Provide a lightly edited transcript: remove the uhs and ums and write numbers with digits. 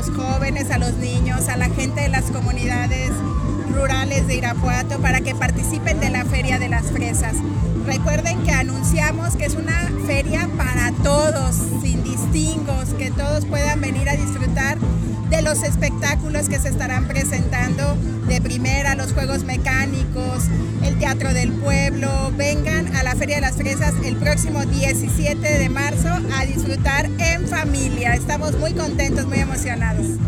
los jóvenes, a los niños, a la gente de las comunidades rurales de Irapuato para que participen de la Feria de las Fresas. Recuerden que anunciamos que es una feria para todos, sin distingos, que todos puedan venir a disfrutar de los espectáculos que se estarán presentando de primera, los juegos mecánicos, el Teatro del Pueblo. Vengan a la Feria de las Fresas el próximo 17 de marzo a disfrutar en familia. Estamos muy contentos, muy emocionados.